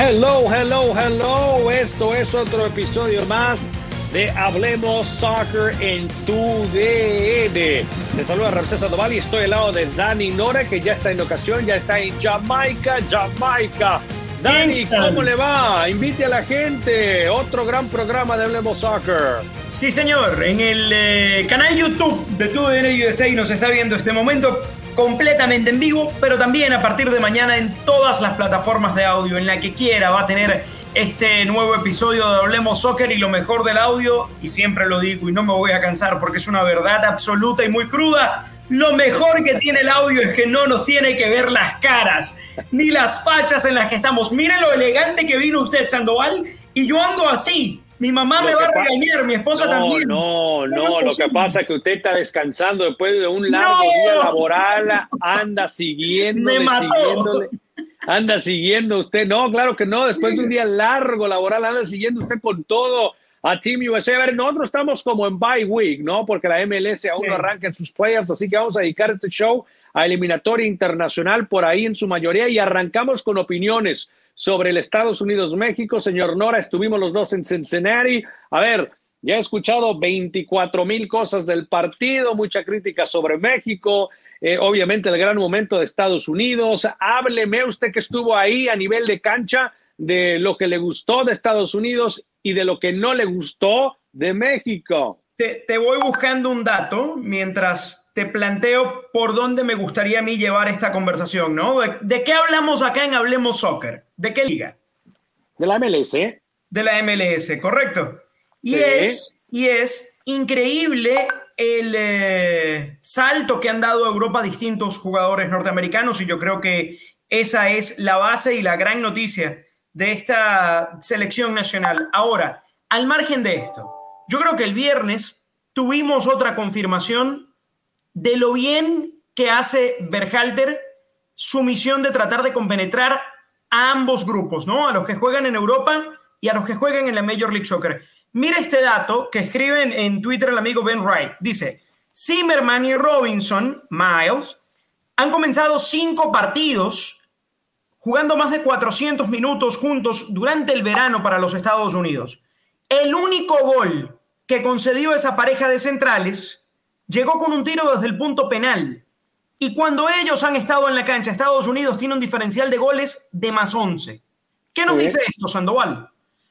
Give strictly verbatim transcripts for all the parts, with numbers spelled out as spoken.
Hello, hello, hello. Esto es otro episodio más de Hablemos Soccer en tu D N. Te saluda Ramsés Sandoval y estoy al lado de Dani Nora, que ya está en ocasión, ya está en Jamaica, Jamaica. Dani, ¿cómo le va? Invite a la gente. Otro gran programa de Hablemos Soccer. Sí, señor. En el eh, canal YouTube de tu D N U S A nos está viendo este momento completamente en vivo, pero también a partir de mañana en todas las plataformas de audio, en la que quiera va a tener este nuevo episodio de Hablemos Soccer. Y lo mejor del audio, y siempre lo digo y no me voy a cansar porque es una verdad absoluta y muy cruda, lo mejor que tiene el audio es que no nos tiene que ver las caras ni las fachas en las que estamos. Mire lo elegante que vino usted, Sandoval, y yo ando así. Mi mamá lo me va a regañar, mi esposa no, también. No, no, no, lo que pasa es que usted está descansando después de un largo no. día laboral, anda siguiéndole, me mató. siguiéndole, anda siguiendo usted. No, claro que no, después de un día largo laboral, anda siguiendo usted con todo a Team U S A. A ver, nosotros estamos como en bye week, ¿no? Porque la M L S aún sí. no arranca en sus playoffs, así que vamos a dedicar este show a eliminatoria internacional por ahí en su mayoría y arrancamos con opiniones sobre el Estados Unidos-México. Señor Nora, estuvimos los dos en Cincinnati. A ver, ya he escuchado veinticuatro mil cosas del partido, mucha crítica sobre México, eh, obviamente el gran momento de Estados Unidos. Hábleme usted que estuvo ahí a nivel de cancha de lo que le gustó de Estados Unidos y de lo que no le gustó de México. Te, te voy buscando un dato mientras te planteo por dónde me gustaría a mí llevar esta conversación, ¿no? ¿De, de qué hablamos acá en Hablemos Soccer? ¿De qué liga? De la M L S. De la M L S, correcto. Y, sí. es, y es increíble el eh, salto que han dado a Europa distintos jugadores norteamericanos, y yo creo que esa es la base y la gran noticia de esta selección nacional. Ahora, al margen de esto, yo creo que el viernes tuvimos otra confirmación de lo bien que hace Berhalter su misión de tratar de compenetrar a ambos grupos, ¿no? A los que juegan en Europa y a los que juegan en la Major League Soccer. Mira este dato que escriben en Twitter el amigo Ben Wright. Dice, Zimmerman y Robinson, Miles, han comenzado cinco partidos jugando más de cuatrocientos minutos juntos durante el verano para los Estados Unidos. El único gol que concedió esa pareja de centrales llegó con un tiro desde el punto penal. Y cuando ellos han estado en la cancha, Estados Unidos tiene un diferencial de goles de más once. ¿Qué nos ¿Sí? dice esto, Sandoval?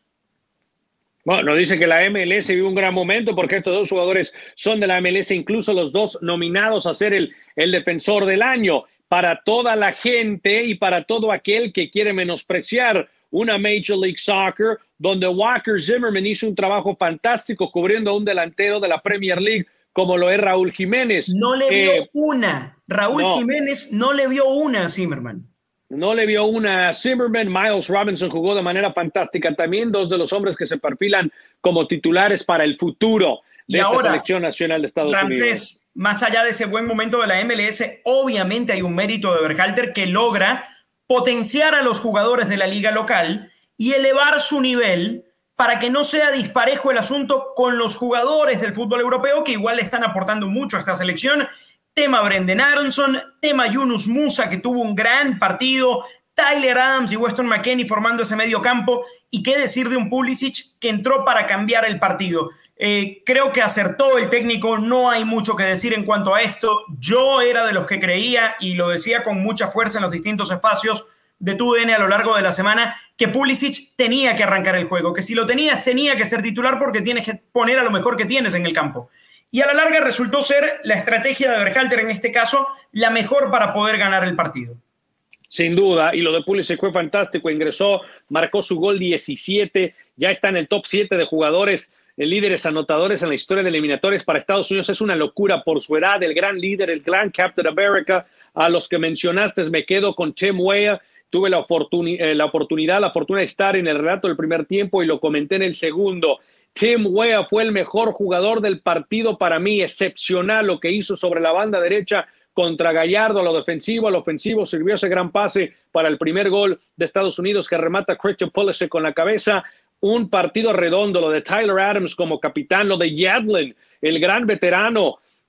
Bueno, nos dice que la M L S vive un gran momento porque estos dos jugadores son de la M L S, incluso los dos nominados a ser el, el defensor del año. Para toda la gente y para todo aquel que quiere menospreciar una Major League Soccer, donde Walker Zimmerman hizo un trabajo fantástico cubriendo a un delantero de la Premier League como lo es Raúl Jiménez. No le vio eh, una. Raúl no. Jiménez no le vio una a Zimmerman. No le vio una a Zimmerman. Miles Robinson jugó de manera fantástica también, dos de los hombres que se perfilan como titulares para el futuro de y esta ahora, selección nacional de Estados Ramsés, Unidos. Más allá de ese buen momento de la M L S, obviamente hay un mérito de Berhalter que logra potenciar a los jugadores de la liga local y elevar su nivel para que no sea disparejo el asunto con los jugadores del fútbol europeo, que igual le están aportando mucho a esta selección. Tema Brendan Aronson, tema Yunus Musa, que tuvo un gran partido, Tyler Adams y Weston McKennie formando ese medio campo, y qué decir de un Pulisic que entró para cambiar el partido. Eh, creo que acertó el técnico, no hay mucho que decir en cuanto a esto. Yo era de los que creía, y lo decía con mucha fuerza en los distintos espacios de tu D N a lo largo de la semana, que Pulisic tenía que arrancar el juego, que si lo tenías tenía que ser titular porque tienes que poner a lo mejor que tienes en el campo. Y a la larga resultó ser la estrategia de Berhalter en este caso la mejor para poder ganar el partido. Sin duda, y lo de Pulisic fue fantástico, ingresó, marcó su gol diecisiete, ya está en el top siete de jugadores líderes anotadores en la historia de eliminatorias para Estados Unidos. Es una locura por su edad, el gran líder, el gran Captain America. A los que mencionaste me quedo con Tim Weah. Tuve la, oportuni- eh, la oportunidad, la fortuna de estar en el relato del primer tiempo y lo comenté en el segundo. Tim Weah fue el mejor jugador del partido para mí, excepcional lo que hizo sobre la banda derecha contra Gallardo, a lo defensivo, a lo ofensivo, sirvió ese gran pase para el primer gol de Estados Unidos que remata Christian Pulisic con la cabeza. Un partido redondo, lo de Tyler Adams como capitán, lo de Yedlin, el gran veterano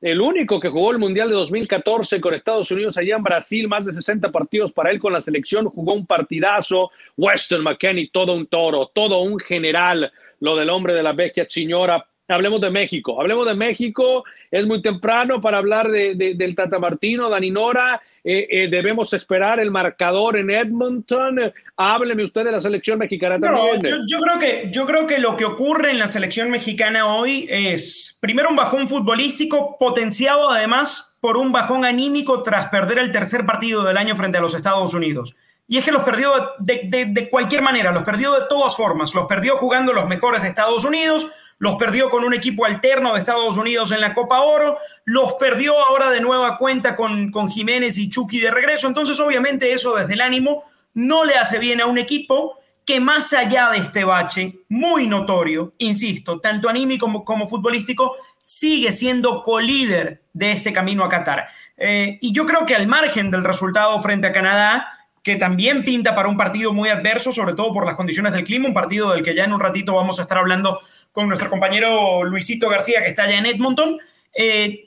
el único que jugó el Mundial de dos mil catorce con Estados Unidos allá en Brasil, más de sesenta partidos para él con la selección, jugó un partidazo. Weston McKennie, todo un toro, todo un general, lo del hombre de la vecchia señora. Hablemos de México, hablemos de México, es muy temprano para hablar de, de, del Tata Martino, Dani Nora, eh, eh, debemos esperar el marcador en Edmonton. Hábleme usted de la selección mexicana también. No, yo, yo, creo que, yo creo que lo que ocurre en la selección mexicana hoy es, primero, un bajón futbolístico potenciado además por un bajón anímico tras perder el tercer partido del año frente a los Estados Unidos. Y es que los perdió de, de, de cualquier manera, los perdió de todas formas, los perdió jugando los mejores de Estados Unidos, los perdió con un equipo alterno de Estados Unidos en la Copa Oro, los perdió ahora de nueva cuenta con, con Jiménez y Chucky de regreso. Entonces, obviamente, eso desde el ánimo no le hace bien a un equipo que, más allá de este bache muy notorio, insisto, tanto anímico como, como futbolístico, sigue siendo colíder de este camino a Qatar. Eh, y yo creo que al margen del resultado frente a Canadá, que también pinta para un partido muy adverso, sobre todo por las condiciones del clima, un partido del que ya en un ratito vamos a estar hablando con nuestro compañero Luisito García, que está allá en Edmonton. Eh,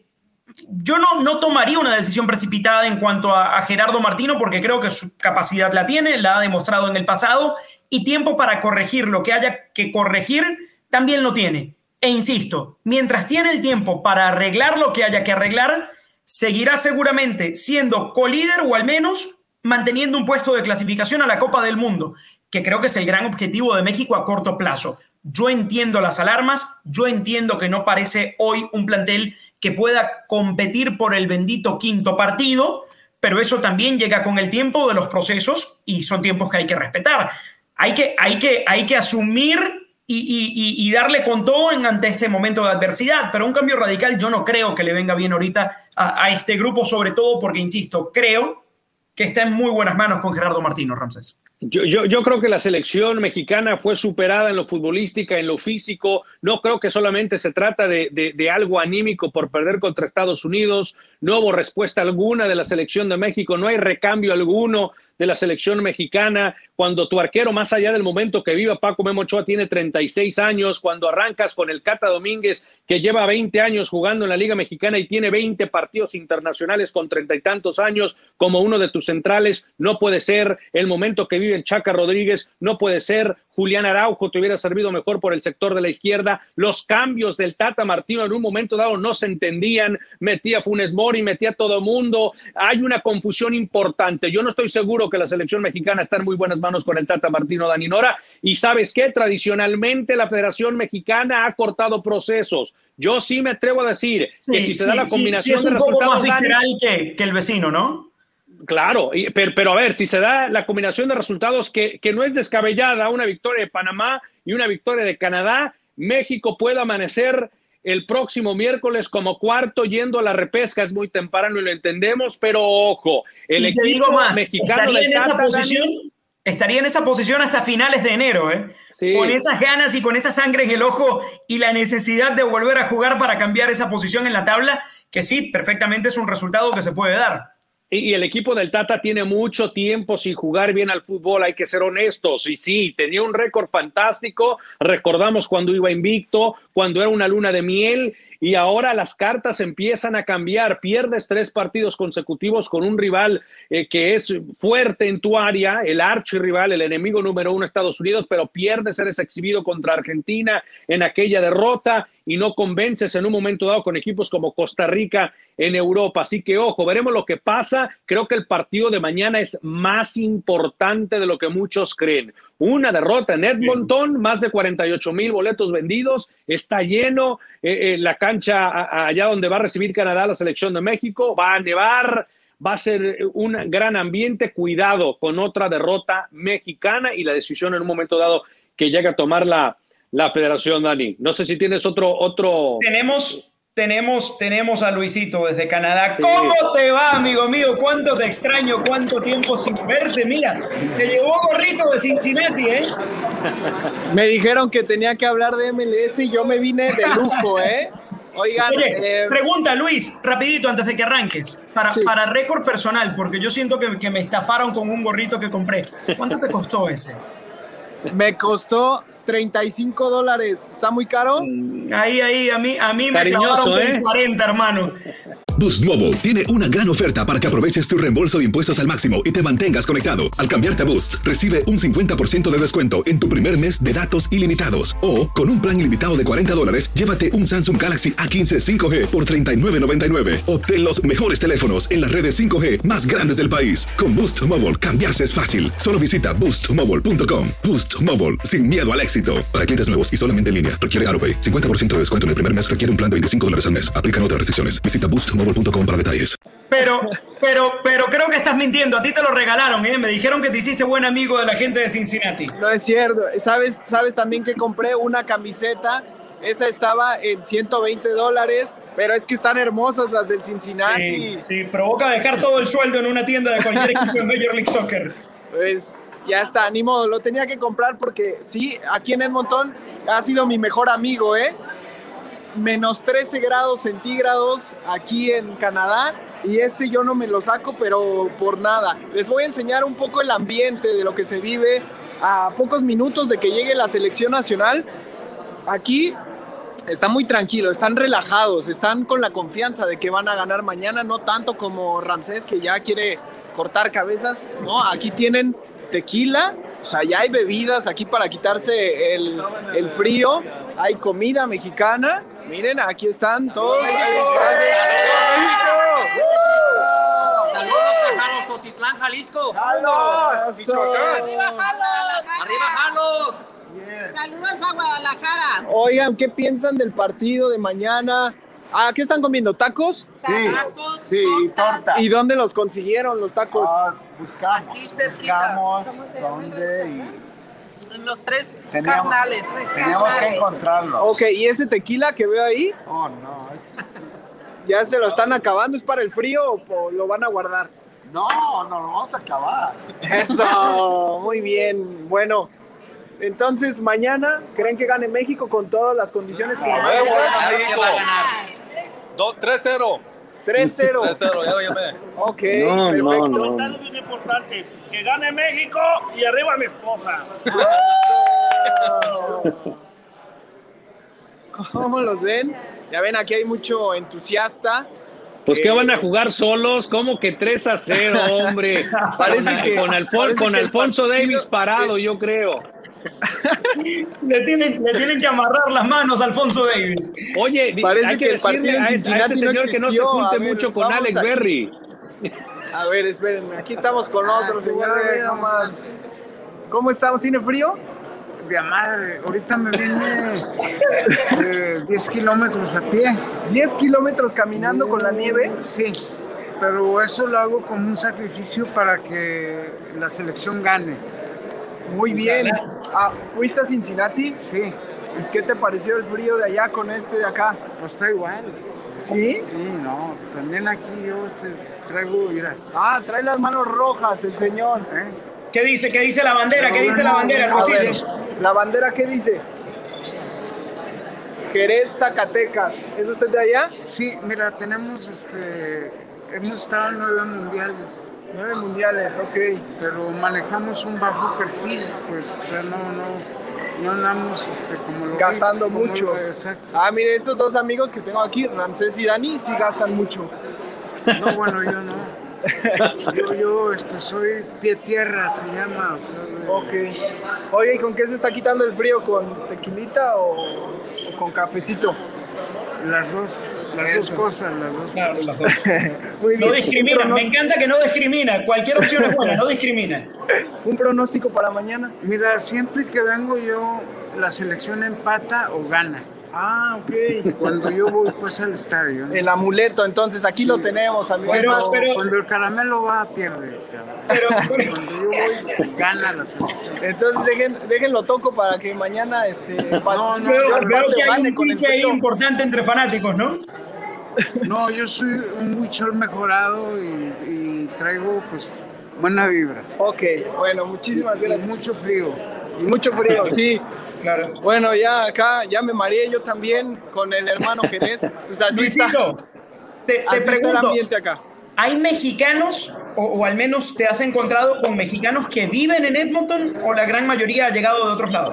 yo no, no tomaría una decisión precipitada en cuanto a, a Gerardo Martino, porque creo que su capacidad la tiene, la ha demostrado en el pasado, y tiempo para corregir lo que haya que corregir también lo tiene. E insisto, mientras tiene el tiempo para arreglar lo que haya que arreglar, seguirá seguramente siendo colíder, o al menos manteniendo un puesto de clasificación a la Copa del Mundo, que creo que es el gran objetivo de México a corto plazo. Yo entiendo las alarmas, yo entiendo que no parece hoy un plantel que pueda competir por el bendito quinto partido, pero eso también llega con el tiempo de los procesos y son tiempos que hay que respetar. Hay que, hay que, hay que asumir y, y, y darle con todo en, ante este momento de adversidad, pero un cambio radical yo no creo que le venga bien ahorita a, a este grupo, sobre todo porque, insisto, creo que está en muy buenas manos con Gerardo Martino, Ramsés. Yo, yo, yo creo que la selección mexicana fue superada en lo futbolístico, en lo físico. No creo que solamente se trata de, de, de algo anímico por perder contra Estados Unidos. No hubo respuesta alguna de la selección de México. No hay recambio alguno de la selección mexicana. Cuando tu arquero, más allá del momento que viva, Paco Memo Ochoa, tiene treinta y seis años, cuando arrancas con el Cata Domínguez, que lleva veinte años jugando en la Liga Mexicana y tiene veinte partidos internacionales con treinta y tantos años, como uno de tus centrales, no puede ser. El momento que vive el Chaca Rodríguez, no puede ser. Julián Araujo te hubiera servido mejor por el sector de la izquierda. Los cambios del Tata Martino en un momento dado no se entendían. Metía Funes Mori, metía a todo mundo. Hay una confusión importante. Yo no estoy seguro que la selección mexicana está en muy buenas manos con el Tata Martino, Dani Nora. Y ¿sabes qué? Tradicionalmente la Federación Mexicana ha cortado procesos. Yo sí me atrevo a decir sí, que si sí, se da la combinación sí, sí, de resultados... Es un poco más Dani, visceral que, que el vecino, ¿no? Claro, pero, pero a ver, si se da la combinación de resultados que, que no es descabellada, una victoria de Panamá y una victoria de Canadá, México puede amanecer el próximo miércoles como cuarto yendo a la repesca. Es muy temprano y lo entendemos, pero ojo, el y te equipo digo más, mexicano estaría de en esa Tata, posición, Dani, estaría en esa posición hasta finales de enero, ¿eh? Sí. Con esas ganas y con esa sangre en el ojo y la necesidad de volver a jugar para cambiar esa posición en la tabla, que sí, perfectamente es un resultado que se puede dar. Y el equipo del Tata tiene mucho tiempo sin jugar bien al fútbol, hay que ser honestos. Y sí, tenía un récord fantástico. Recordamos cuando iba invicto, cuando era una luna de miel. Y ahora las cartas empiezan a cambiar. Pierdes tres partidos consecutivos con un rival eh, que es fuerte en tu área, el archirrival, el enemigo número uno, Estados Unidos, pero pierdes, eres exhibido contra Argentina en aquella derrota y no convences en un momento dado con equipos como Costa Rica en Europa. Así que, ojo, veremos lo que pasa. Creo que el partido de mañana es más importante de lo que muchos creen. Una derrota en Edmonton, más de cuarenta y ocho mil boletos vendidos, está lleno eh, eh, la cancha a, allá donde va a recibir Canadá la selección de México, va a nevar, va a ser un gran ambiente. Cuidado con otra derrota mexicana y la decisión en un momento dado que llegue a tomar la, la federación, Dani. No sé si tienes otro... otro... Tenemos... Tenemos, tenemos a Luisito desde Canadá. Sí. ¿Cómo te va, amigo mío? ¿Cuánto te extraño? ¿Cuánto tiempo sin verte? Mira, te llevó gorrito de Cincinnati, ¿eh? Me dijeron que tenía que hablar de M L S y yo me vine de lujo, ¿eh? Oigan, Oye, eh... pregunta, Luis, rapidito antes de que arranques, para, sí. para récord personal, porque yo siento que, que me estafaron con un gorrito que compré. ¿Cuánto te costó ese? Me costó treinta y cinco dólares. ¿Está muy caro? Ahí, ahí, a mí, a mí me clavaron con ¿eh? cuarenta, hermano. Boost Mobile tiene una gran oferta para que aproveches tu reembolso de impuestos al máximo y te mantengas conectado. Al cambiarte a Boost, recibe un cincuenta por ciento de descuento en tu primer mes de datos ilimitados. O, con un plan ilimitado de cuarenta dólares, llévate un Samsung Galaxy A quince cinco G por treinta y nueve noventa y nueve. Obtén los mejores teléfonos en las redes cinco G más grandes del país. Con Boost Mobile, cambiarse es fácil. Solo visita boost mobile punto com. Boost Mobile, sin miedo al éxito. Para clientes nuevos y solamente en línea, requiere AutoPay. cincuenta por ciento de descuento en el primer mes requiere un plan de veinticinco dólares al mes. Aplican otras restricciones. Visita boost mobile punto com para detalles. Pero, pero, pero creo que estás mintiendo. A ti te lo regalaron, ¿eh? Me dijeron que te hiciste buen amigo de la gente de Cincinnati. No es cierto. ¿Sabes, sabes también que compré una camiseta? Esa estaba en ciento veinte dólares, pero es que están hermosas las del Cincinnati. Sí, sí, provoca dejar todo el sueldo en una tienda de cualquier equipo en Major League Soccer. Pues ya está, ni modo, lo tenía que comprar porque sí, aquí en Edmonton ha sido mi mejor amigo, ¿eh? Menos trece grados centígrados aquí en Canadá y este yo no me lo saco, pero por nada. Les voy a enseñar un poco el ambiente de lo que se vive a pocos minutos de que llegue la selección nacional. Aquí está muy tranquilo, están relajados, están con la confianza de que van a ganar mañana, no tanto como Ramsés que ya quiere cortar cabezas, ¿no? Aquí tienen tequila, o sea, ya hay bebidas aquí para quitarse el, el frío, hay comida mexicana. Miren, aquí están todos. Saludos a Jalos, Totitlán, Jalisco. ¡Jalos! ¡Arriba, Jalos! ¡Arriba, Jalos! Yes. Saludos a Guadalajara. Oigan, ¿qué piensan del partido de mañana? Ah, ¿qué están comiendo? ¿Tacos? Sí, Tacos, sí, y torta. ¿Y dónde los consiguieron los tacos? Ah, buscamos, Aquí cerquita. buscamos dónde y En los tres teníamos, carnales. teníamos que Carnales. encontrarlos. Ok, ¿y ese tequila que veo ahí? Oh, no, es- ¿Ya se lo están acabando? ¿Es para el frío o lo van a guardar? no, no lo vamos a acabar. Eso, muy bien. Bueno, entonces mañana, ¿creen que gane México con todas las condiciones Ah, climáticas? Claro que va a ganar. tres cero. tres cero. tres cero, ya lo llamé. Ok, No, no, perfecto. no. Comentarios bien importantes. Que gane México y arriba mi esposa. ¿Cómo los ven? Ya ven, aquí hay mucho entusiasta. Pues que van a jugar solos, como que tres a cero, hombre. Parece con, que- con, Alfon- parece con que el Alfonso partido- Davis parado, yo creo. Le tienen, le tienen que amarrar las manos a Alfonso Davis. Oye, di- Parece hay que que el partido decirle en a, ese- a Cincinnati ese no señor que no se existió. junte A ver, mucho con vamos Alex aquí. Berry. A ver, espérenme, aquí estamos con otro qué señor. bueno. nomás. ¿Cómo estamos? ¿Tiene frío? De madre, ahorita me vine de diez kilómetros a pie. diez kilómetros caminando con la nieve. Sí, pero eso lo hago como un sacrificio para que la selección gane. Muy bien. Ah, ¿fuiste a Cincinnati? Sí, ¿Y qué te pareció el frío de allá con este de acá? pues está igual. ¿Sí? Sí, no, también aquí yo este, traigo, mira, Ah, trae las manos rojas el señor. ¿eh? ¿Qué dice? ¿Qué dice la bandera? ¿Qué dice la bandera, A ver, Luisito? ¿la bandera qué dice? Jerez, Zacatecas. ¿Es usted de allá? Sí, mira, tenemos, este, hemos estado en nueve mundiales, Nueve mundiales, ok. pero manejamos un bajo perfil, pues, o sea, no, no, no andamos, este, como lo Gastando como mucho. lo- exacto. Ah, mire, estos dos amigos que tengo aquí, Ramsés y Dani, sí gastan mucho. No, bueno, yo no. Yo, yo, este, soy pie tierra, se llama. O sea, de- Ok. Oye, ¿y con qué se está quitando el frío? ¿Con tequilita o, o con cafecito? Las dos, las Eso. dos cosas, las dos. Claro, las dos. Muy No bien. discrimina, Un me prono- encanta que no discrimina. Cualquier opción es buena, no discrimina. Un pronóstico para mañana. Mira, siempre que vengo yo, la selección empata o gana. Ah, ok. Cuando yo voy pues al estadio. ¿no? El amuleto, entonces aquí lo tenemos, amigo. Pero- Además, pero- Cuando el caramelo va, pierde. cabrón. Pero, pero- Cuando yo voy, gana la selección. Entonces dejen, déjenlo toco para que mañana este empate- No, no, veo, empate veo que hay gane un con el pique ahí frío. importante entre fanáticos, ¿no? No, yo soy un huichol mejorado y, y traigo pues buena vibra. Ok, bueno, muchísimas Y gracias. mucho frío. Y mucho frío, sí. Claro. Bueno, ya acá, ya me mareé yo también con el hermano Jerez. Pues así está, Luisito, te, te así está el pregunto, ambiente acá. ¿hay mexicanos, o, o al menos te has encontrado con mexicanos que viven en Edmonton o la gran mayoría ha llegado de otros lados?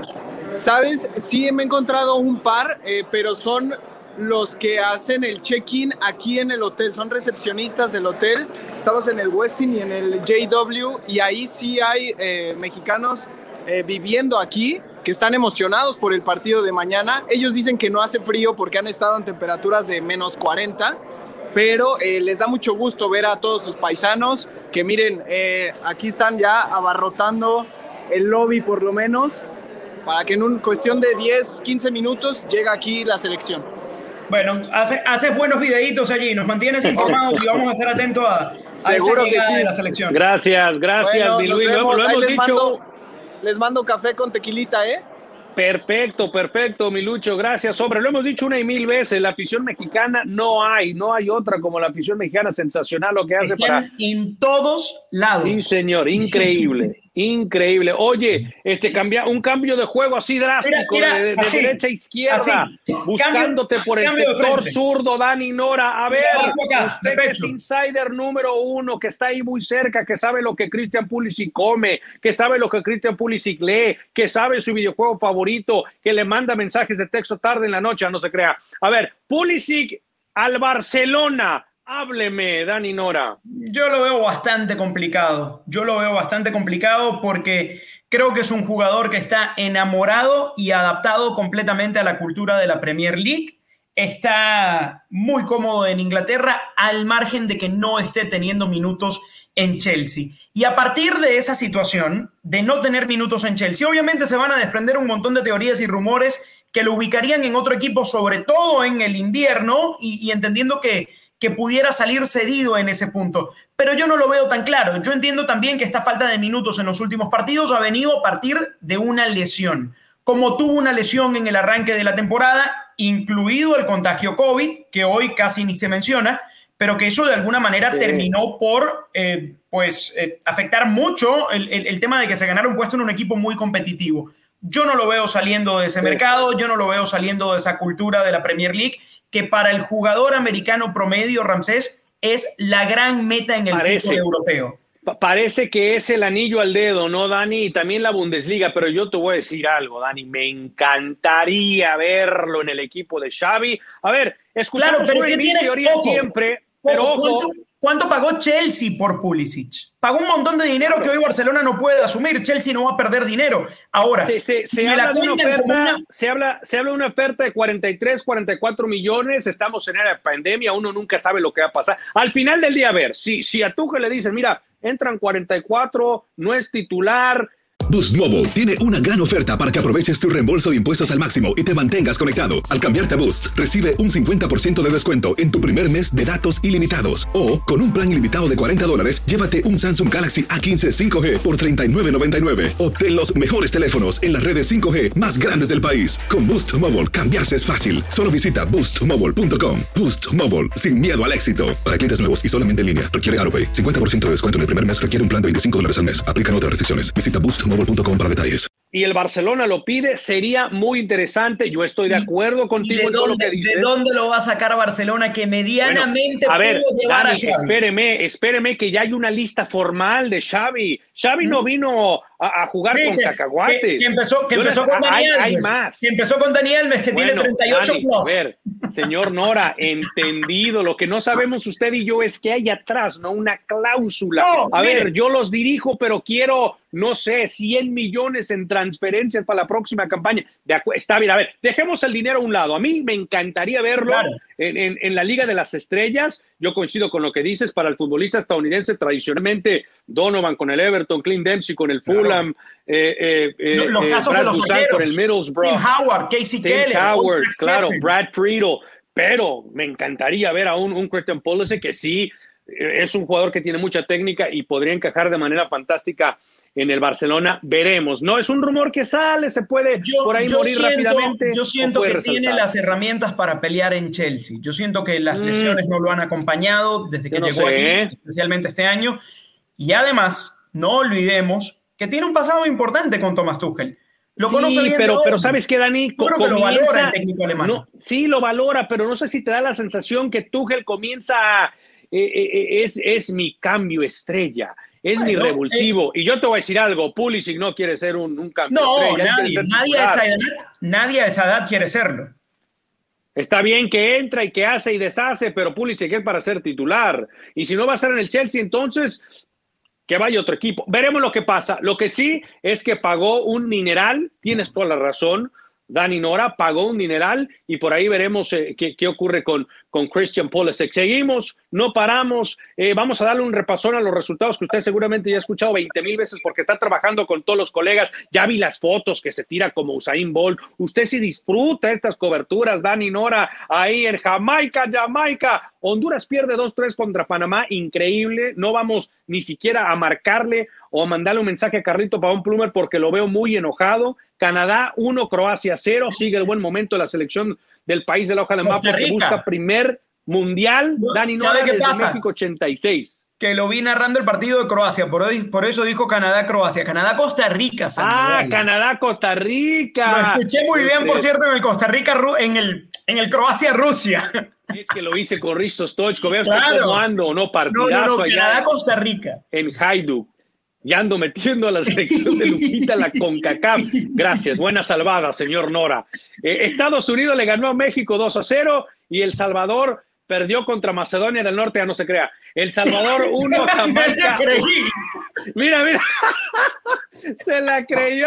¿Sabes? Sí, me he encontrado un par, eh, pero son los que hacen el check-in aquí en el hotel, son recepcionistas del hotel. Estamos en el Westin y en el J W, y ahí sí hay eh, mexicanos eh, viviendo aquí, que están emocionados por el partido de mañana. Ellos dicen que no hace frío porque han estado en temperaturas de menos cuarenta, pero eh, les da mucho gusto ver a todos sus paisanos, que miren, eh, aquí están ya abarrotando el lobby por lo menos, para que en una cuestión de diez, quince minutos llegue aquí la selección. Bueno, haces hace buenos videitos allí, nos mantienes informados y vamos a estar atentos a, a Seguro esa que sí. de la selección. Gracias, gracias, Bueno, mi nos Luis. Lo vemos. hemos, lo Ahí hemos les dicho. mando, les mando café con tequilita, ¿eh? Perfecto, perfecto, mi Lucho, gracias. Hombre, lo hemos dicho una y mil veces, la afición mexicana no hay, no hay otra como la afición mexicana, sensacional lo que hace. Están para... en todos lados. Sí, señor, increíble, increíble. Oye, este cambia, un cambio de juego así drástico, Mira, mira, de, de así, derecha a izquierda, así. buscándote Cambio- por el cambio de sector frente. zurdo, Dani Nora. A ver, Mira, acá, usted de que pecho. es insider número uno, que está ahí muy cerca, que sabe lo que Christian Pulisic come, que sabe lo que Christian Pulisic lee, que sabe su videojuego favorito, que le manda mensajes de texto tarde en la noche, no se crea. A ver, Pulisic al Barcelona. Hábleme, Dani Nora. Yo lo veo bastante complicado. Yo lo veo bastante complicado porque creo que es un jugador que está enamorado y adaptado completamente a la cultura de la Premier League. Está muy cómodo en Inglaterra, al margen de que no esté teniendo minutos en Chelsea. Y a partir de esa situación, de no tener minutos en Chelsea, obviamente se van a desprender un montón de teorías y rumores que lo ubicarían en otro equipo, sobre todo en el invierno, y, y entendiendo que que pudiera salir cedido en ese punto. Pero yo no lo veo tan claro. Yo entiendo también que esta falta de minutos en los últimos partidos ha venido a partir de una lesión. Como tuvo una lesión en el arranque de la temporada, incluido el contagio COVID, que hoy casi ni se menciona, pero que eso de alguna manera sí. terminó por eh, pues, eh, afectar mucho el, el, el tema de que se ganara un puesto en un equipo muy competitivo. Yo no lo veo saliendo de ese sí. mercado, yo no lo veo saliendo de esa cultura de la Premier League, que para el jugador americano promedio, Ramsés, es la gran meta en el Parece. fútbol europeo. Parece que es el anillo al dedo, ¿no, Dani? Y también la Bundesliga, pero yo te voy a decir algo, Dani, me encantaría verlo en el equipo de Xavi. A ver, escuchamos claro, una mi teoría ojo, siempre, ojo, pero ojo. ¿cuánto, ¿Cuánto pagó Chelsea por Pulisic? Pagó un montón de dinero claro. que hoy Barcelona no puede asumir. Chelsea no va a perder dinero. Ahora, se, se, si se, me habla, la de una oferta, una... se, habla, se habla de una oferta de cuarenta y tres, cuarenta y cuatro millones. Estamos en era de pandemia, uno nunca sabe lo que va a pasar. Al final del día, a ver, si, si a Tuchel le dicen, mira, entran cuarenta y cuatro, no es titular. Boost Mobile tiene una gran oferta para que aproveches tu reembolso de impuestos al máximo y te mantengas conectado. Al cambiarte a Boost, recibe un cincuenta por ciento de descuento en tu primer mes de datos ilimitados. O, con un plan ilimitado de cuarenta dólares, llévate un Samsung Galaxy A quince cinco G por treinta y nueve noventa y nueve. Obtén los mejores teléfonos en las redes cinco G más grandes del país. Con Boost Mobile, cambiarse es fácil. Solo visita boost mobile punto com. Boost Mobile, sin miedo al éxito. Para clientes nuevos y solamente en línea, requiere AutoPay. cincuenta por ciento de descuento en el primer mes, requiere un plan de veinticinco dólares al mes. Aplican otras restricciones. Visita boost mobile punto com para detalles. Y el Barcelona lo pide, sería muy interesante. Yo estoy de acuerdo contigo en todo lo que dices. ¿De dónde lo va a sacar Barcelona que medianamente bueno, a ver, pudo llevar Dani, a Xavi? Espéreme, espéreme que ya hay una lista formal de Xavi. Xavi ¿Mm? no vino a, a jugar sí, con que, cacahuates. Que, que empezó, que empezó les, con Dani Alves. Hay, hay más. Que empezó con Dani Alves, que bueno, tiene treinta y ocho Dani, plus. A ver, señor Nora, entendido. Lo que no sabemos usted y yo es que hay atrás, ¿no? Una cláusula. No, a mire. ver, yo los dirijo, pero quiero, no sé, cien millones en transferencias para la próxima campaña. De acu- está bien, a ver, dejemos el dinero a un lado. A mí me encantaría verlo claro. en, en, en la Liga de las Estrellas. Yo coincido con lo que dices. Para el futbolista estadounidense, tradicionalmente, Donovan con el Everton, Clint Dempsey con el Fulham, claro. eh, eh, los, los eh, casos Brad de los Busan con el Middlesbrough, Tim Howard, Casey Tim Keller, Howard, claro, Brad Friedel. Pero me encantaría ver a un, un Christian Pulisic que sí eh, es un jugador que tiene mucha técnica y podría encajar de manera fantástica en el Barcelona. Veremos, ¿no? Es un rumor que sale, se puede yo, por ahí yo morir siento, rápidamente. Yo siento que resaltar. tiene las herramientas para pelear en Chelsea. Yo siento que las mm. lesiones no lo han acompañado desde que yo no llegó sé. aquí, especialmente este año. Y además, no olvidemos que tiene un pasado importante con Thomas Tuchel. Lo sí, conoce bien pero, de pero ¿sabes qué, Dani? Yo creo que lo valora el técnico alemán. No, sí, lo valora, pero no sé si te da la sensación que Tuchel comienza a, eh, eh, es, es mi cambio estrella. es Ay, mi no, revulsivo. Eh. Y yo te voy a decir algo, Pulisic no quiere ser un, un campeón. No, nadie, nadie a, esa edad, nadie a esa edad quiere serlo. Está bien que entra y que hace y deshace, pero Pulisic es para ser titular. Y si no va a estar en el Chelsea, entonces que vaya otro equipo. Veremos lo que pasa. Lo que sí es que pagó un dineral, tienes toda la razón, Dani Nora, pagó un dineral y por ahí veremos eh, qué, qué ocurre con, con Christian Pulisic. Seguimos, no paramos, eh, vamos a darle un repasón a los resultados que usted seguramente ya ha escuchado veinte mil veces porque está trabajando con todos los colegas. Ya vi las fotos que se tira como Usain Bolt. Usted sí disfruta estas coberturas, Dani Nora, ahí en Jamaica, Jamaica. Honduras pierde dos tres contra Panamá, increíble. No vamos ni siquiera a marcarle o a mandarle un mensaje a Carlito Pavón Plumer porque lo veo muy enojado. Canadá uno, Croacia cero. Sigue el buen momento de la selección del país de la hoja de mapa que busca primer mundial. No, Dani Nora ¿sabe qué desde pasa? México ochenta y seis. Que lo vi narrando el partido de Croacia, por, hoy, por eso dijo Canadá-Croacia. Canadá-Costa Rica, Ah, Canadá-Costa Rica. Lo escuché muy bien, por cierto, en el Costa Rica, en el, en el Croacia-Rusia. Es que lo hice con Risto Stoichkov. Vean Claro. cómo ando, ¿no? Partidazo No, no, no, allá Canadá-Costa Rica. en Hajduk. Y ando metiendo a la selección de Lupita la CONCACAF. Gracias, buena salvada, señor Nora. Eh, Estados Unidos le ganó a México dos a cero y El Salvador perdió contra Macedonia del Norte, ya no se crea. El Salvador uno, Jamaica. Mira, mira. Se la creyó.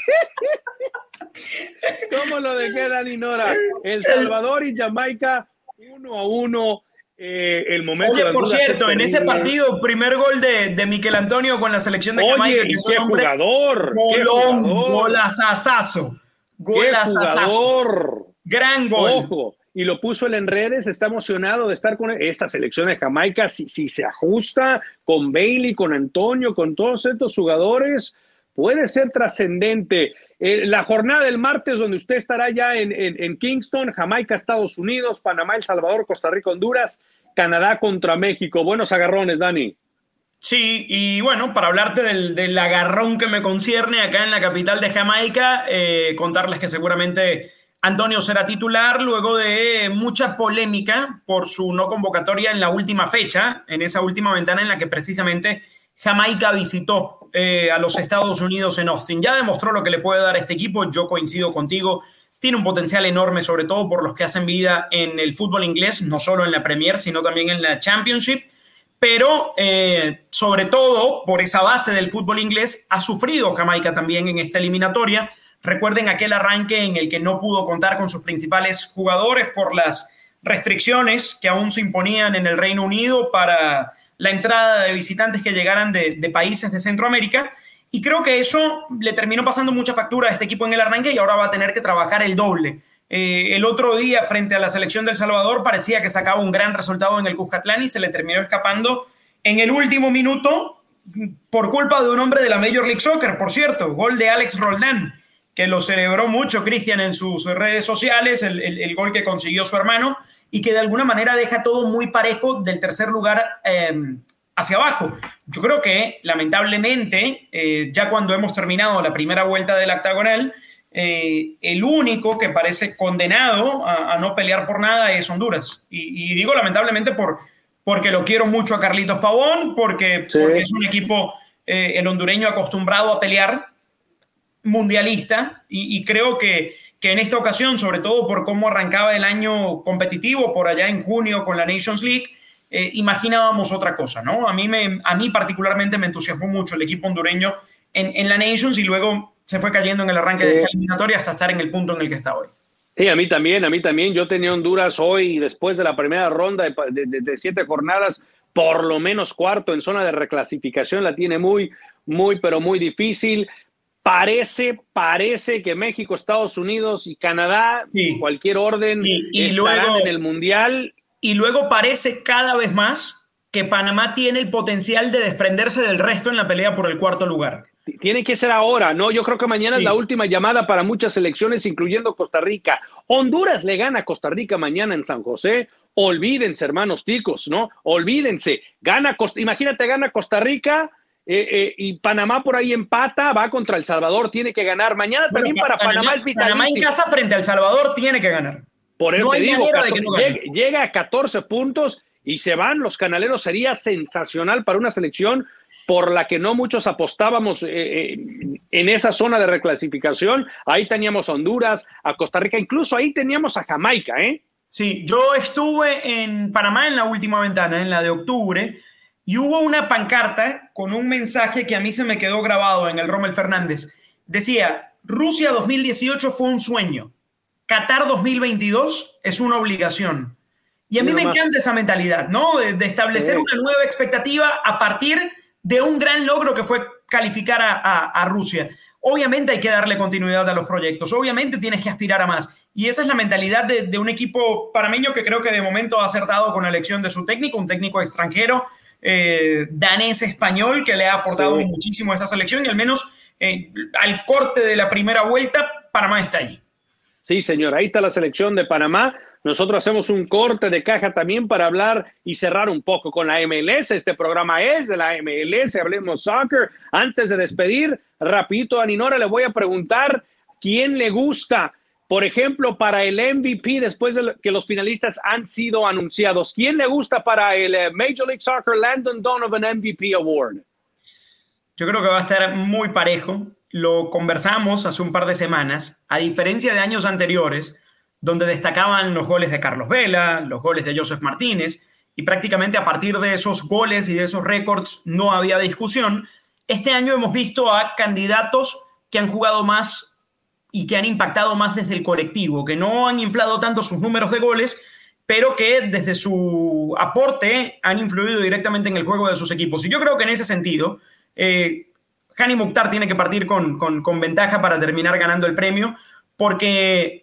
¿Cómo lo dejé, Dani Nora? El Salvador y Jamaica uno a uno. Eh, el momento Oye, de por cierto, en ese terrible. partido, primer gol de, de Miquel Antonio con la selección de Jamaica. Oye, que es un qué hombre, jugador. Qué Golón, jugador. golazazazo. Qué Golazazazo. jugador. Gran gol. Ojo, y lo puso él en redes, está emocionado de estar con esta selección de Jamaica, si, si se ajusta con Bailey, con Antonio, con todos estos jugadores, puede ser trascendente. Eh, la jornada del martes, donde usted estará ya en, en, en Kingston, Jamaica, Estados Unidos, Panamá, El Salvador, Costa Rica, Honduras, Canadá contra México. Buenos agarrones, Dani. Sí, y bueno, para hablarte del, del agarrón que me concierne acá en la capital de Jamaica, eh, contarles que seguramente Antonio será titular luego de mucha polémica por su no convocatoria en la última fecha, en esa última ventana en la que precisamente Jamaica visitó eh, a los Estados Unidos en Austin. Ya demostró lo que le puede dar este equipo, yo coincido contigo, tiene un potencial enorme, sobre todo por los que hacen vida en el fútbol inglés, no solo en la Premier, sino también en la Championship, pero eh, sobre todo por esa base del fútbol inglés ha sufrido Jamaica también en esta eliminatoria. Recuerden aquel arranque en el que no pudo contar con sus principales jugadores por las restricciones que aún se imponían en el Reino Unido para la entrada de visitantes que llegaran de, de países de Centroamérica, y creo que eso le terminó pasando mucha factura a este equipo en el arranque y ahora va a tener que trabajar el doble. Eh, el otro día, frente a la selección de El Salvador, parecía que sacaba un gran resultado en el Cuscatlán y se le terminó escapando en el último minuto por culpa de un hombre de la Major League Soccer, por cierto, gol de Alex Roldán, que lo celebró mucho Cristian en sus redes sociales, el, el, el gol que consiguió su hermano, y que de alguna manera deja todo muy parejo del tercer lugar eh, hacia abajo. Yo creo que, lamentablemente, eh, ya cuando hemos terminado la primera vuelta del octagonal, eh, el único que parece condenado a, a no pelear por nada es Honduras. Y, y digo lamentablemente por, porque lo quiero mucho a Carlitos Pavón, porque, sí. porque es un equipo, eh, el hondureño acostumbrado a pelear, mundialista, y, y creo que, que en esta ocasión, sobre todo por cómo arrancaba el año competitivo por allá en junio con la Nations League, eh, imaginábamos otra cosa, ¿no? A mí, me, a mí particularmente me entusiasmó mucho el equipo hondureño en, en la Nations y luego se fue cayendo en el arranque sí. de la eliminatoria hasta estar en el punto en el que está hoy. Sí, a mí también, a mí también. Yo tenía Honduras hoy, después de la primera ronda de, de, de siete jornadas, por lo menos cuarto en zona de reclasificación, la tiene muy, muy, pero muy difícil. Parece, parece que México, Estados Unidos y Canadá, sí. en cualquier orden, y, y estarán luego, en el Mundial. Y luego parece cada vez más que Panamá tiene el potencial de desprenderse del resto en la pelea por el cuarto lugar. Tiene que ser ahora, ¿no? Yo creo que mañana sí. es la última llamada para muchas selecciones, incluyendo Costa Rica. Honduras le gana a Costa Rica mañana en San José. Olvídense, hermanos ticos, ¿no? Olvídense. Gana Costa, imagínate, gana Costa Rica... Eh, eh, y Panamá por ahí empata, va contra El Salvador, tiene que ganar. Mañana bueno, también para Panamá, Panamá es vitalísimo. Panamá en casa frente a El Salvador tiene que ganar. Por eso no te digo, catorce, no llega, llega a catorce puntos y se van los canaleros. Sería sensacional para una selección por la que no muchos apostábamos eh, en esa zona de reclasificación. Ahí teníamos a Honduras, a Costa Rica, incluso ahí teníamos a Jamaica, ¿eh? Sí, yo estuve en Panamá en la última ventana, en la de octubre, y hubo una pancarta con un mensaje que a mí se me quedó grabado en el Rommel Fernández. Decía, Rusia dos mil dieciocho fue un sueño, Qatar dos mil veintidós es una obligación. Y a mí me encanta esa mentalidad, ¿no? De, de establecer una nueva expectativa a partir de un gran logro que fue calificar a, a, a Rusia. Obviamente hay que darle continuidad a los proyectos, obviamente tienes que aspirar a más. Y esa es la mentalidad de, de un equipo panameño que creo que de momento ha acertado con la elección de su técnico, un técnico extranjero, eh, danés-español, que le ha aportado sí. muchísimo a esa selección y al menos eh, al corte de la primera vuelta, Panamá está ahí. Sí, señor, ahí está la selección de Panamá. Nosotros hacemos un corte de caja también para hablar y cerrar un poco con la M L S. Este programa es de la M L S, Hablemos Soccer. Antes de despedir, rapidito a Ninora le voy a preguntar quién le gusta, por ejemplo, para el M V P después de que los finalistas han sido anunciados. ¿Quién le gusta para el Major League Soccer Landon Donovan M V P Award? Yo creo que va a estar muy parejo. Lo conversamos hace un par de semanas. A diferencia de años anteriores, donde destacaban los goles de Carlos Vela, los goles de Joseph Martínez, y prácticamente a partir de esos goles y de esos récords no había discusión. Este año hemos visto a candidatos que han jugado más y que han impactado más desde el colectivo, que no han inflado tanto sus números de goles, pero que desde su aporte han influido directamente en el juego de sus equipos. Y yo creo que en ese sentido, eh, Hani Mukhtar tiene que partir con, con, con ventaja para terminar ganando el premio, porque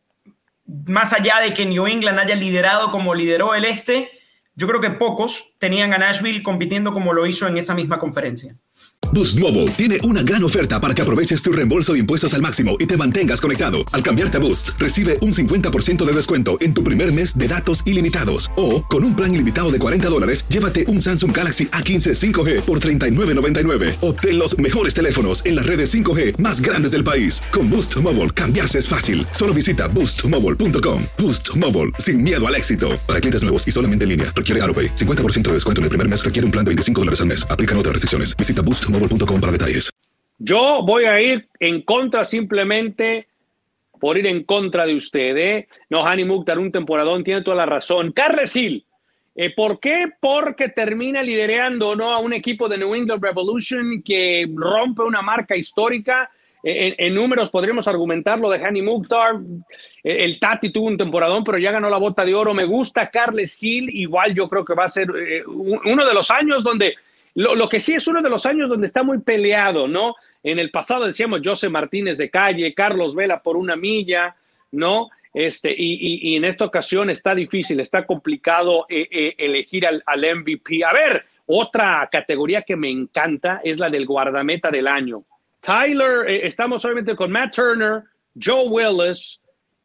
más allá de que New England haya liderado como lideró el Este, yo creo que pocos tenían a Nashville compitiendo como lo hizo en esa misma conferencia. Boost Mobile tiene una gran oferta para que aproveches tu reembolso de impuestos al máximo y te mantengas conectado. Al cambiarte a Boost, recibe un cincuenta por ciento de descuento en tu primer mes de datos ilimitados. O, con un plan ilimitado de cuarenta dólares, llévate un Samsung Galaxy A quince cinco G por treinta y nueve noventa y nueve. Obtén los mejores teléfonos en las redes cinco G más grandes del país. Con Boost Mobile, cambiarse es fácil. Solo visita boost mobile punto com. Boost Mobile, sin miedo al éxito. Para clientes nuevos y solamente en línea, requiere AutoPay. cincuenta por ciento de descuento en el primer mes requiere un plan de veinticinco dólares al mes. Aplican otras restricciones. Visita boost mobile punto com para detalles. Yo voy a ir en contra simplemente por ir en contra de usted, ¿eh? No, Hani Mukhtar, un temporadón, tiene toda la razón. Carles Gil, eh, ¿por qué? Porque termina liderando, ¿no?, a un equipo de New England Revolution que rompe una marca histórica. En, en números podríamos argumentar lo de Hani Mukhtar. El Tati tuvo un temporadón, pero ya ganó la Bota de Oro. Me gusta Carles Gil. Igual yo creo que va a ser eh, uno de los años donde... Lo, lo que sí es uno de los años donde está muy peleado, ¿no? En el pasado decíamos José Martínez de calle, Carlos Vela por una milla, ¿no? Este, y, y, y en esta ocasión está difícil, está complicado eh, eh, elegir al, al M V P. A ver, otra categoría que me encanta es la del guardameta del año. Tyler, eh, estamos obviamente con Matt Turner, Joe Willis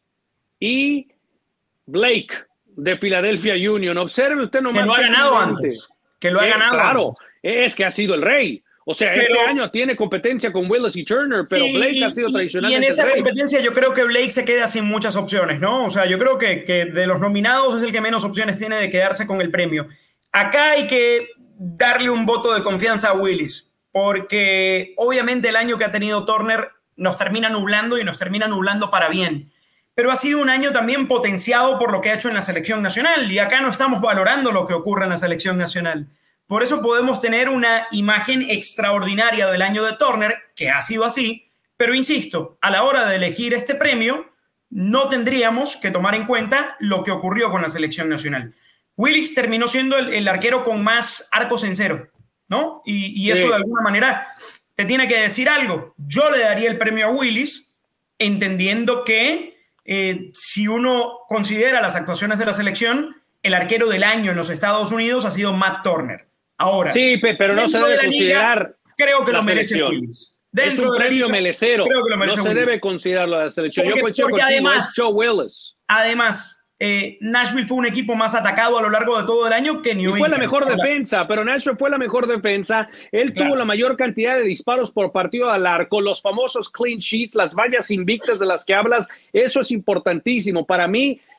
y Blake de Philadelphia Union. Observe usted nomás. Que lo ha ganado antes. Que lo ha eh, ganado. Claro, es que ha sido el rey. O sea, pero, este año tiene competencia con Willis y Turner, pero sí, Blake ha sido tradicionalmente y en esa el rey. competencia yo creo que Blake se queda sin muchas opciones, ¿no? O sea, yo creo que, que de los nominados es el que menos opciones tiene de quedarse con el premio. Acá hay que darle un voto de confianza a Willis, porque obviamente el año que ha tenido Turner nos termina nublando y nos termina nublando para bien. Pero ha sido un año también potenciado por lo que ha hecho en la selección nacional, y acá no estamos valorando lo que ocurre en la selección nacional. Por eso podemos tener una imagen extraordinaria del año de Turner, que ha sido así, pero insisto, a la hora de elegir este premio, no tendríamos que tomar en cuenta lo que ocurrió con la selección nacional. Willis terminó siendo el, el arquero con más arcos en cero, ¿no? Y, y eso sí, de alguna manera te tiene que decir algo. Yo le daría el premio a Willis, entendiendo que eh, si uno considera las actuaciones de la selección, el arquero del año en los Estados Unidos ha sido Matt Turner. Ahora, sí, pero no se debe considerar. Creo que lo merece Willis. Es un premio melecero. No se debe considerarlo de la selección. Porque, Yo coincido porque contigo, además, es Joe Willis. Además, eh, Nashville fue un equipo más atacado a lo largo de todo el año que New England. Y fue la mejor defensa, pero Nashville fue la mejor defensa. Él claro. tuvo la mayor cantidad de disparos por partido al arco, los famosos clean sheets, las vallas invictas de las que hablas. Eso es importantísimo. Para mí,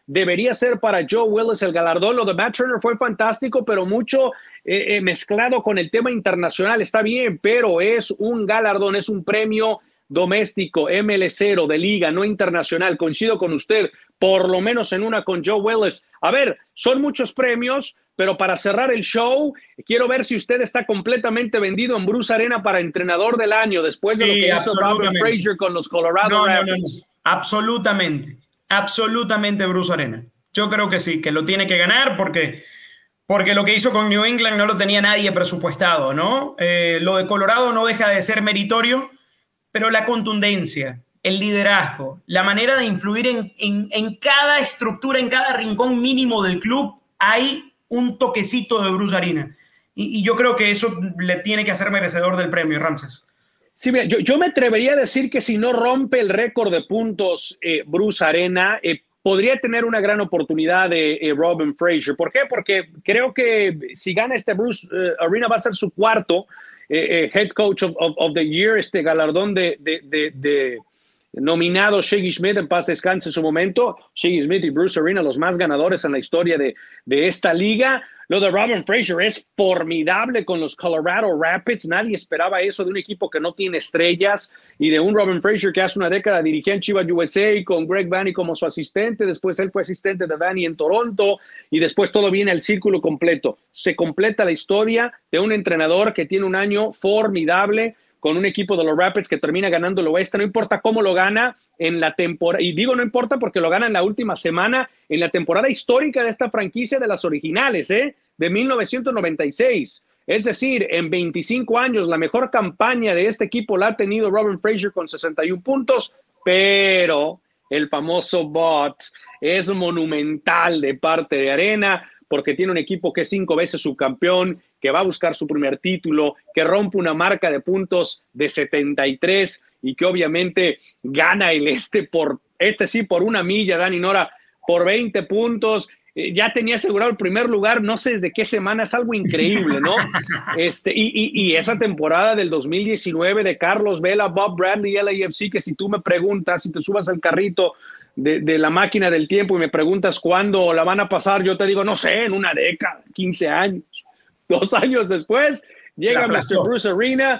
debería ser para Joe Willis el galardón. Lo de Matt Turner fue fantástico, pero mucho eh, eh, mezclado con el tema internacional. Está bien, pero es un galardón, es un premio doméstico, M L cero, de liga, no internacional. Coincido con usted, por lo menos en una con Joe Willis. A ver, son muchos premios, pero para cerrar el show, quiero ver si usted está completamente vendido en Bruce Arena para entrenador del año, después de sí, lo que hizo Robert Frazier con los Colorado no, Rapids. No, no, no. Absolutamente, absolutamente Bruce Arena. Yo creo que sí, que lo tiene que ganar porque, porque lo que hizo con New England no lo tenía nadie presupuestado, ¿no? Eh, lo de Colorado no deja de ser meritorio, pero la contundencia, el liderazgo, la manera de influir en, en, en cada estructura, en cada rincón mínimo del club, hay un toquecito de Bruce Arena. Y, y yo creo que eso le tiene que hacer merecedor del premio, Ramses. Sí, mira, yo, yo me atrevería a decir que si no rompe el récord de puntos eh, Bruce Arena, eh, podría tener una gran oportunidad de eh, Robin Frazier. ¿Por qué? Porque creo que si gana este Bruce eh, Arena va a ser su cuarto eh, eh, Head Coach of, of, of the Year, este galardón de, de, de, de nominado Shaggy Smith, en paz descanse en su momento. Shaggy Smith y Bruce Arena, los más ganadores en la historia de, de esta liga. Lo de Robin Frazier es formidable con los Colorado Rapids. Nadie esperaba eso de un equipo que no tiene estrellas y de un Robin Frazier que hace una década dirigía en Chivas U S A con Greg Vanney como su asistente. Después él fue asistente de Vanney en Toronto y después todo viene al círculo completo. Se completa la historia de un entrenador que tiene un año formidable con un equipo de los Rapids que termina ganando el oeste. No importa cómo lo gana en la temporada, y digo no importa porque lo gana en la última semana, en la temporada histórica de esta franquicia de las originales, ¿eh? de mil novecientos noventa y seis. Es decir, en veinticinco años, la mejor campaña de este equipo la ha tenido Robin Frazier con sesenta y un puntos, pero el famoso bot es monumental de parte de Arena, porque tiene un equipo que es cinco veces subcampeón, que va a buscar su primer título, que rompe una marca de puntos de setenta y tres y que obviamente gana el este por, este sí, por una milla, Dani Nora, por veinte puntos. Eh, ya tenía asegurado el primer lugar, no sé desde qué semana, es algo increíble, ¿no? Este, y, y, y esa temporada del dos mil diecinueve de Carlos Vela, Bob Bradley, L A F C, que si tú me preguntas, si te subas al carrito de, de la máquina del tiempo y me preguntas cuándo la van a pasar, yo te digo, no sé, en una década, quince años. Dos años después, llega mister Bruce Arena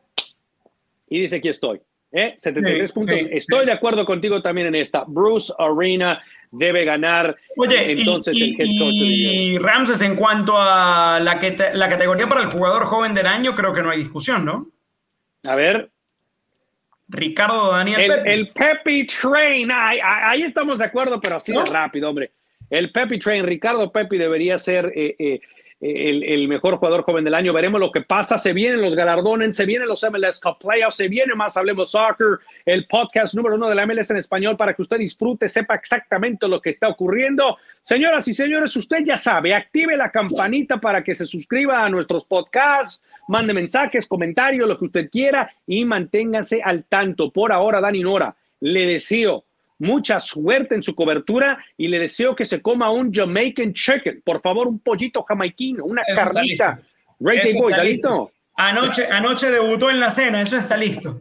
y dice, aquí estoy. ¿eh? setenta y tres sí, puntos. Sí, estoy sí. de acuerdo contigo también en esta. Bruce Arena debe ganar. Oye, entonces y, el head coach y, y Ramses, en cuanto a la, que te, la categoría para el jugador joven del año, creo que no hay discusión, ¿no? A ver. Ricardo Daniel el, Pepi. El Pepi Train. Ahí, ahí estamos de acuerdo, pero así ¿no? de rápido, hombre. El Pepi Train. Ricardo Pepi debería ser... Eh, eh, El, el mejor jugador joven del año. Veremos lo que pasa. Se vienen los galardones, se vienen los M L S Cup Playoffs, se viene más Hablemos Soccer, el podcast número uno de la M L S en español para que usted disfrute, sepa exactamente lo que está ocurriendo. Señoras y señores, usted ya sabe, active la campanita para que se suscriba a nuestros podcasts, mande mensajes, comentarios, lo que usted quiera y manténgase al tanto. Por ahora, Dani Nora, le deseo mucha suerte en su cobertura y le deseo que se coma un Jamaican chicken. Por favor, un pollito jamaiquino, una eso carnita. Ray Day Boy, ¿está listo? listo? Anoche, anoche debutó en la cena, eso está listo.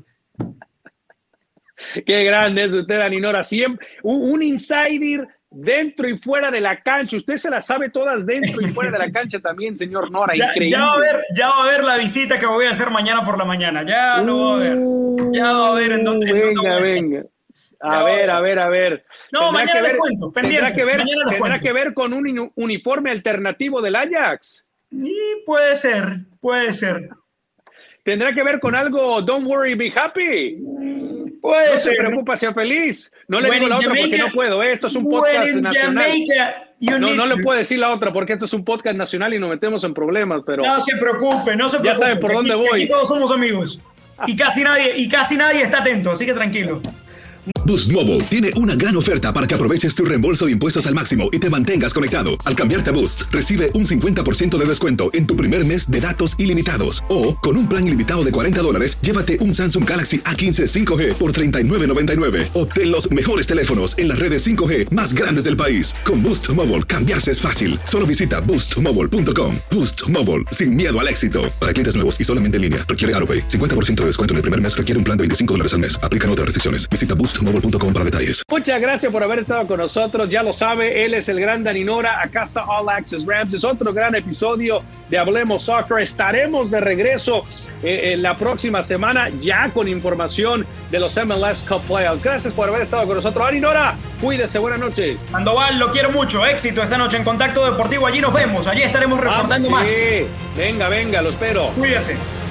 Qué grande es usted, Dani Nora. Siempre un, un insider dentro y fuera de la cancha. Usted se las sabe todas dentro y fuera de la cancha también, señor Nora. Ya, increíble. Ya va, a ver, ya va a ver la visita que voy a hacer mañana por la mañana. Ya lo va a ver. Ya va a ver en dónde. Venga, en dónde venga. A ver, a ver, a ver. No, mañana que ver, les cuento, tendrá que ver, mañana les tendrá cuento. que ver con un uniforme alternativo del Ajax. Y puede ser, puede ser. Tendrá que ver con algo Don't Worry, Be Happy. Puede no ser. se preocupa, sea feliz. No le When digo la Jamaica, otra porque no puedo. ¿eh? Esto es un podcast nacional. Jamaica, no no le puedo decir la otra porque esto es un podcast nacional y nos metemos en problemas. Pero no se preocupe, no se preocupe. Ya sabe por dónde aquí, voy. Aquí todos somos amigos. Y casi nadie, y casi nadie está atento, así que tranquilo. Boost Mobile tiene una gran oferta para que aproveches tu reembolso de impuestos al máximo y te mantengas conectado. Al cambiarte a Boost, recibe un cincuenta por ciento de descuento en tu primer mes de datos ilimitados. O, con un plan ilimitado de cuarenta dólares, llévate un Samsung Galaxy A quince cinco G por treinta y nueve noventa y nueve. Obtén los mejores teléfonos en las redes cinco G más grandes del país. Con Boost Mobile, cambiarse es fácil. Solo visita boost mobile punto com. Boost Mobile, sin miedo al éxito. Para clientes nuevos y solamente en línea, requiere AutoPay. cincuenta por ciento de descuento en el primer mes requiere un plan de veinticinco dólares al mes. Aplican otras restricciones. Visita boost mobile boostmobile punto com para detalles. Muchas gracias por haber estado con nosotros. Ya lo sabe, él es el gran Dani Nora. Acá está All Access Rams. Es otro gran episodio de Hablemos Soccer. Estaremos de regreso eh, en la próxima semana ya con información de los M L S Cup Playoffs. Gracias por haber estado con nosotros. Dani Nora, cuídese. Buenas noches. Sandoval, lo quiero mucho. Éxito esta noche en Contacto Deportivo. Allí nos vemos. Allí estaremos reportando ah, sí. más. Venga, venga, lo espero. Cuídese.